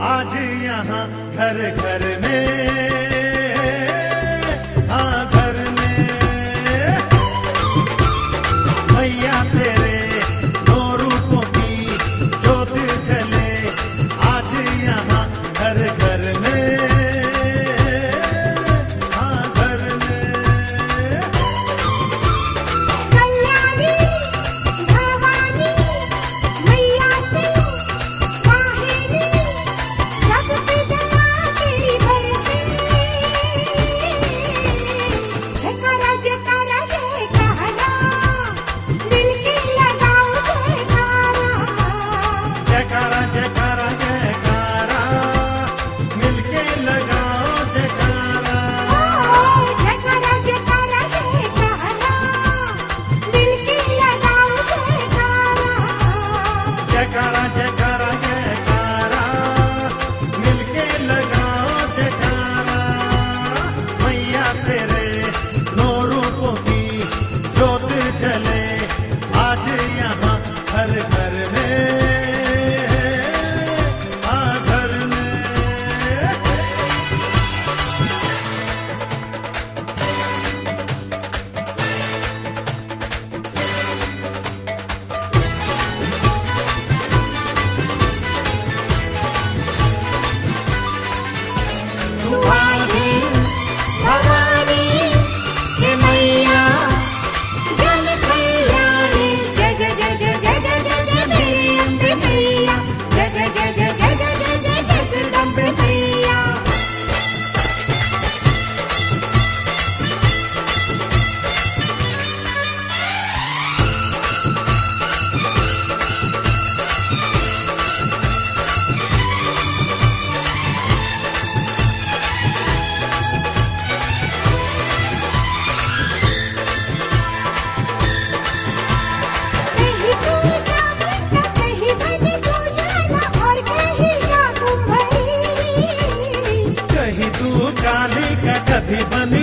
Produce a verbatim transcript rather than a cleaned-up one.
आज यहाँ घर घर में, हाँ घर में मैया तेरे दो रूपों की ज्योत जले। आज यहाँ घर घर में, हाँ घर में कल्याणी भवानी मैया से वाहिनी सब पे दया तेरी बरसे। जयकारा जयकारा जयकारा मिलके लगाओ जयकारा। जयकारा जयकारा जयकारा मिलके लगाओ जयकारा। जयकारा जयकारा जयकारा मिलके लगाओ जयकारा। जयकारा जयकारा जयकारा मिलके लगाओ जयकारा। मैया तेरे नौ रूपों की ज्योत जले। आज यहाँ हर घर में, हाँ घर में तू आई है भवानी हे मैया जन कल्याणी। जय जय जय जय जय जय जय जय मेरी अम्बे मैया। जय जय जय जय जय जय जय जय जगदम्बे मैया। कहीं पूजा मंडप, कहीं बनी पूजना और कहीं शाकुंभरी। कहीं तू काली का कभी बन